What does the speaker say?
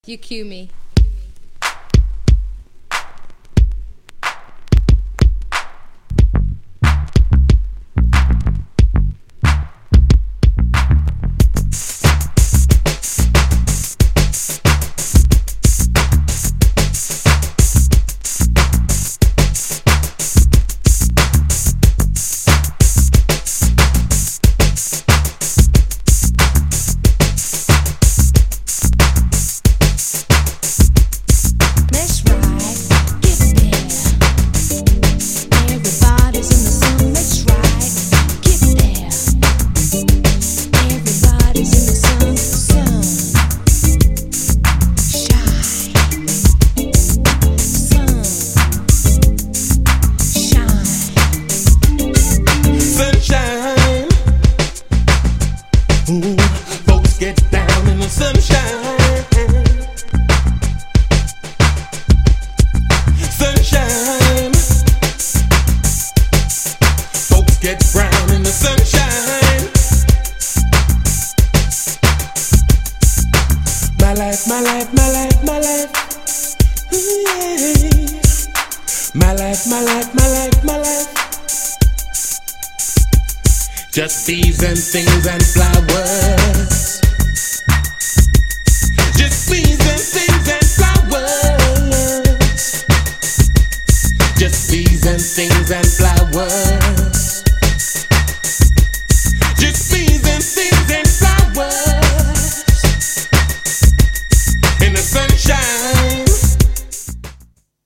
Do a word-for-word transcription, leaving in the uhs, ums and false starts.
you cue me. Just bees and things and flowers. Just bees and things and flowers. Just bees and things and flowers.